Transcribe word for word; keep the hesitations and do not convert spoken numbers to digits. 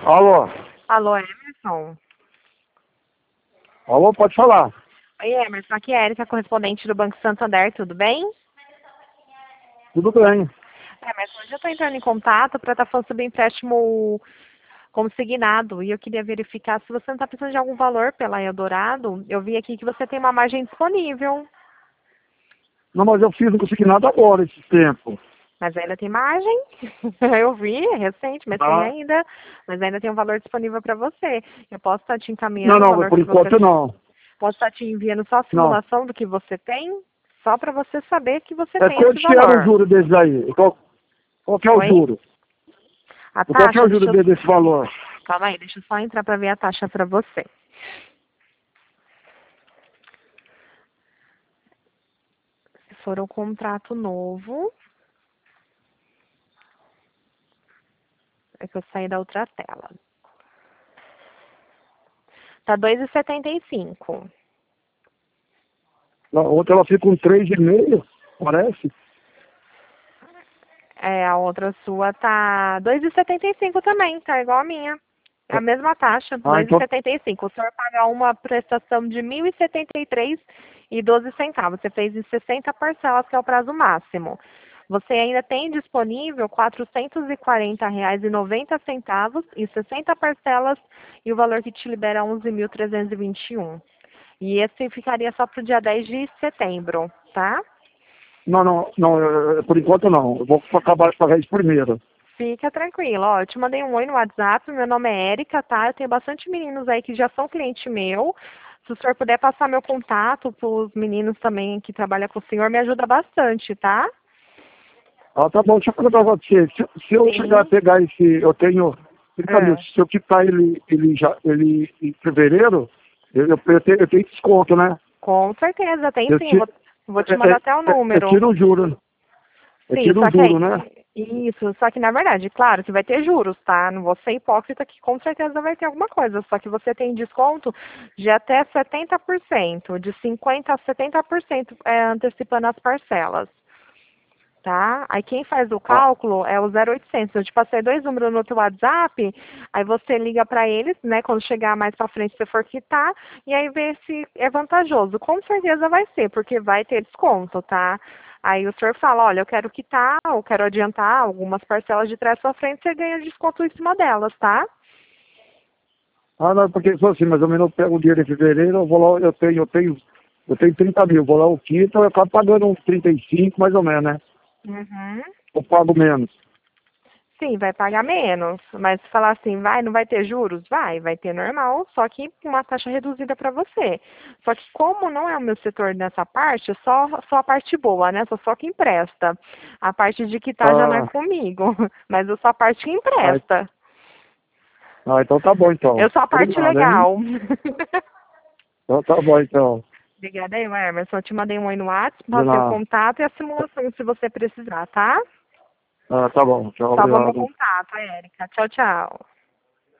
Alô? Alô, Emerson? Alô, pode falar. Oi, Emerson. Aqui é a Erika, correspondente do Banco Santander. Tudo bem? Tudo bem. Emerson, hoje eu estou entrando em contato para estar falando sobre empréstimo consignado. E eu queria verificar se você não está precisando de algum valor pela Eldorado. Eu vi aqui que você tem uma margem disponível. Não, mas eu fiz um consignado agora, esse tempo. Mas ainda tem margem? Eu vi, é recente, mas tem Ah, ainda. Mas ainda tem um valor disponível para você. Eu posso estar te não, encaminhando o não, valor por que você... enquanto não. Posso estar te enviando só a Não. simulação do que você tem, só para você saber que você É tem esse quanto que era o valor. juro desse aí? Qual, qual que é o Oi? juro? A Qual que é taxa, o juro deixa eu... de- desse valor? Calma aí, deixa eu só entrar para ver a taxa para você. Se for um contrato novo... É que eu saí da outra tela. Tá dois e setenta e cinco. A outra ela fica com três e meio, parece. É, a outra sua tá dois e setenta e cinco também, tá igual a minha. É a mesma taxa, Ah, dois e então, setenta e cinco. O senhor paga uma prestação de mil e setenta e três e doze centavos. Você fez em sessenta parcelas, que é o prazo máximo. Você ainda tem disponível quatrocentos e quarenta reais e noventa centavos em sessenta parcelas e o valor que te libera é onze mil trezentos e vinte e um. E esse ficaria só para o dia dez de setembro, tá? não, não, não, eu- eu- por enquanto não. Eu vou acabar de pagar isso primeiro. Fica tranquilo, ó, eu te mandei um oi no WhatsApp, meu nome é Érica, tá? Eu tenho bastante meninos aí que já são cliente meu. Se o senhor puder passar meu contato para os meninos também que trabalham com o senhor, me ajuda bastante, tá? Ah, tá bom, deixa eu perguntar pra você. Se, se eu chegar a Sim. pegar esse, eu tenho trinta mil, É. se eu quitar ele, ele já, ele em fevereiro, eu, eu, eu tenho, eu tenho desconto, né? Com certeza, tem Eu sim. tiro, Vou, vou te é, mandar é, até o é, eu número. tiro o juro, eu Sim, tiro o só que juro, aí, né? isso, só que na verdade, claro que vai ter juros, tá? Não vou ser hipócrita que com certeza vai ter alguma coisa, só que você tem desconto de até setenta por cento, de cinquenta a setenta por cento é, antecipando as parcelas, tá? Aí quem faz o Ah, cálculo é o zero oitocentos, eu te passei dois números no teu WhatsApp, aí você liga para eles, né, quando chegar mais para frente você for quitar, e aí vê se é vantajoso. Com certeza vai ser, porque vai ter desconto, tá? Aí o senhor fala, olha, eu quero quitar, eu quero adiantar algumas parcelas de trás para frente, você ganha desconto em cima delas, tá? ah, não, porque só assim, mais ou menos eu pego o dinheiro em fevereiro, eu vou lá, eu tenho, eu tenho, eu tenho trinta mil, vou lá o quinto, eu acabo pagando uns trinta e cinco, mais ou menos, né? Uhum. Eu pago menos. Sim, vai pagar menos, mas se falar assim, vai, não vai ter juros? Vai, vai ter normal, só que uma taxa reduzida para você. Só que como não é o meu setor nessa parte, só, só a parte boa, né? Sou só que empresta. A parte de quitar já não é Ah, comigo, mas eu sou a parte que ah, empresta. ah, então tá bom então. Eu sou a parte Obrigado, hein? legal. Então tá bom então. Obrigada aí, Emerson. Eu te mandei um oi no WhatsApp, De passei o nada. contato e a simulação se você precisar, tá? Ah, tá bom, tchau, Salva meu obrigado. contato, Érica. Tchau, tchau.